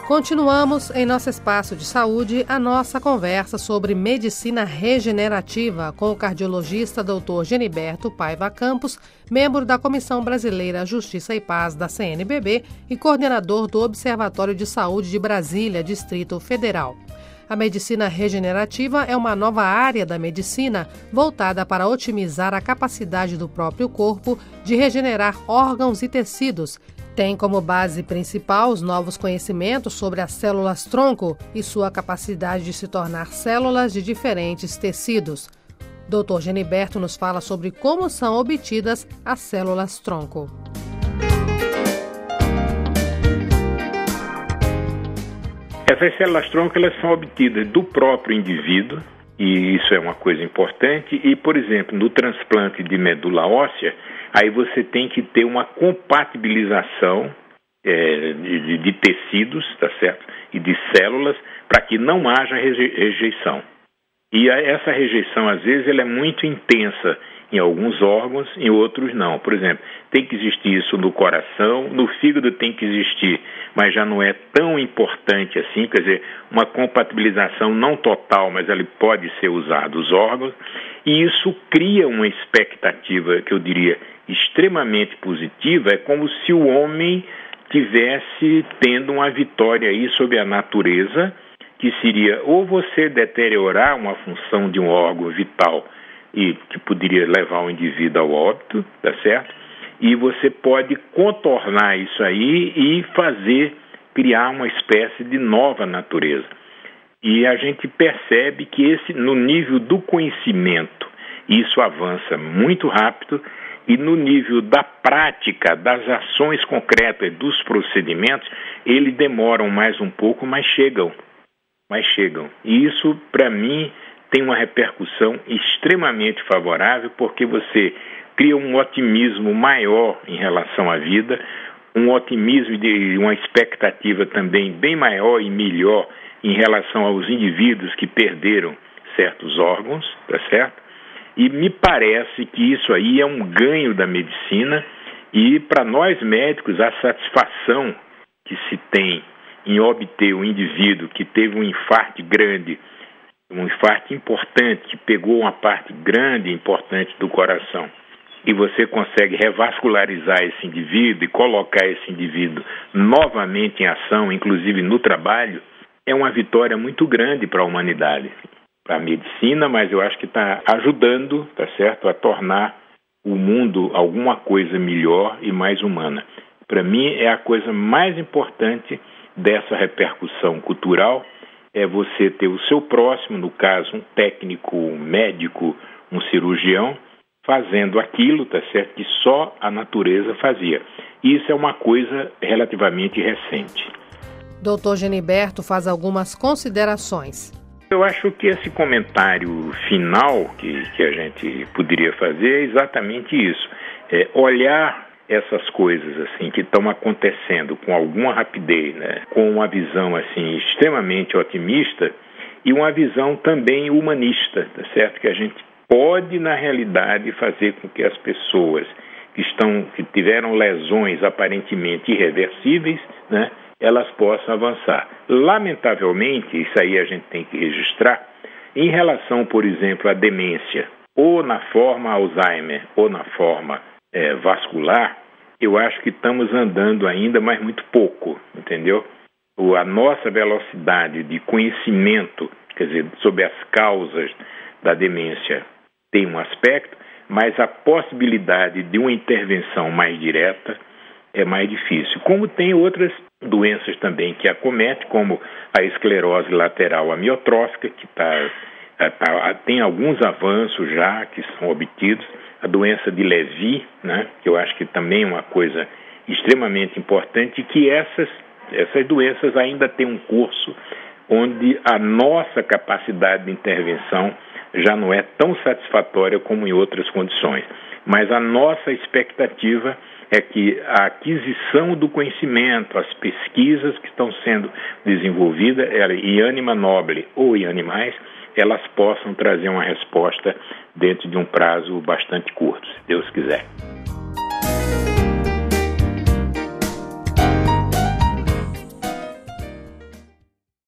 Continuamos em nosso espaço de saúde a nossa conversa sobre medicina regenerativa com o cardiologista Dr. Geniberto Paiva Campos, membro da Comissão Brasileira Justiça e Paz da CNBB e coordenador do Observatório de Saúde de Brasília, Distrito Federal. A medicina regenerativa é uma nova área da medicina voltada para otimizar a capacidade do próprio corpo de regenerar órgãos e tecidos. Tem como base principal os novos conhecimentos sobre as células-tronco e sua capacidade de se tornar células de diferentes tecidos. Dr. Geniberto nos fala sobre como são obtidas as células-tronco. Essas células-tronco elas são obtidas do próprio indivíduo, e isso é uma coisa importante, e, por exemplo, no transplante de medula óssea, aí você tem que ter uma compatibilização de tecidos, tá certo? E de células, para que não haja rejeição. E essa rejeição, às vezes, ela é muito intensa em alguns órgãos, em outros não. Por exemplo, tem que existir isso no coração, no fígado tem que existir, mas já não é tão importante assim, quer dizer, uma compatibilização não total, mas ele pode ser usado os órgãos, e isso cria uma expectativa, que eu diria, extremamente positiva, é como se o homem tivesse tendo uma vitória aí sobre a natureza, que seria ou você deteriorar uma função de um órgão vital e que poderia levar o indivíduo ao óbito, tá certo? E você pode contornar isso aí e criar uma espécie de nova natureza. E a gente percebe que no nível do conhecimento, isso avança muito rápido, e no nível da prática, das ações concretas, dos procedimentos, eles demoram mais um pouco, mas chegam. E isso, para mim, tem uma repercussão extremamente favorável, porque você cria um otimismo maior em relação à vida, um otimismo e uma expectativa também bem maior e melhor em relação aos indivíduos que perderam certos órgãos, tá certo? E me parece que isso aí é um ganho da medicina, e para nós médicos a satisfação que se tem em obter o indivíduo que teve um infarto grande, um infarto importante, que pegou uma parte grande e importante do coração, e você consegue revascularizar esse indivíduo e colocar esse indivíduo novamente em ação, inclusive no trabalho, é uma vitória muito grande para a humanidade, para a medicina, mas eu acho que está ajudando, tá certo, a tornar o mundo alguma coisa melhor e mais humana. Para mim, é a coisa mais importante dessa repercussão cultural, é você ter o seu próximo, no caso, um técnico, um médico, um cirurgião, fazendo aquilo, tá certo, que só a natureza fazia. Isso é uma coisa relativamente recente. Dr. Geniberto faz algumas considerações. Eu acho que esse comentário final que a gente poderia fazer é exatamente isso. Olhar essas coisas assim que estão acontecendo com alguma rapidez, né, com uma visão assim extremamente otimista e uma visão também humanista, tá certo? Que a gente pode na realidade fazer com que as pessoas que tiveram lesões aparentemente irreversíveis, né, elas possam avançar. Lamentavelmente, isso aí a gente tem que registrar, em relação, por exemplo, à demência, ou na forma Alzheimer, ou na forma vascular, eu acho que estamos andando ainda, mas muito pouco, entendeu? A nossa velocidade de conhecimento, quer dizer, sobre as causas da demência tem um aspecto, mas a possibilidade de uma intervenção mais direta é mais difícil. Como tem outras doenças também que acometem, como a esclerose lateral amiotrófica, que tem alguns avanços já que são obtidos, a doença de Levy, né, que eu acho que também é uma coisa extremamente importante, que essas doenças ainda têm um curso onde a nossa capacidade de intervenção já não é tão satisfatória como em outras condições. Mas a nossa expectativa é que a aquisição do conhecimento, as pesquisas que estão sendo desenvolvidas em ânima nobile ou em animais, elas possam trazer uma resposta dentro de um prazo bastante curto, se Deus quiser.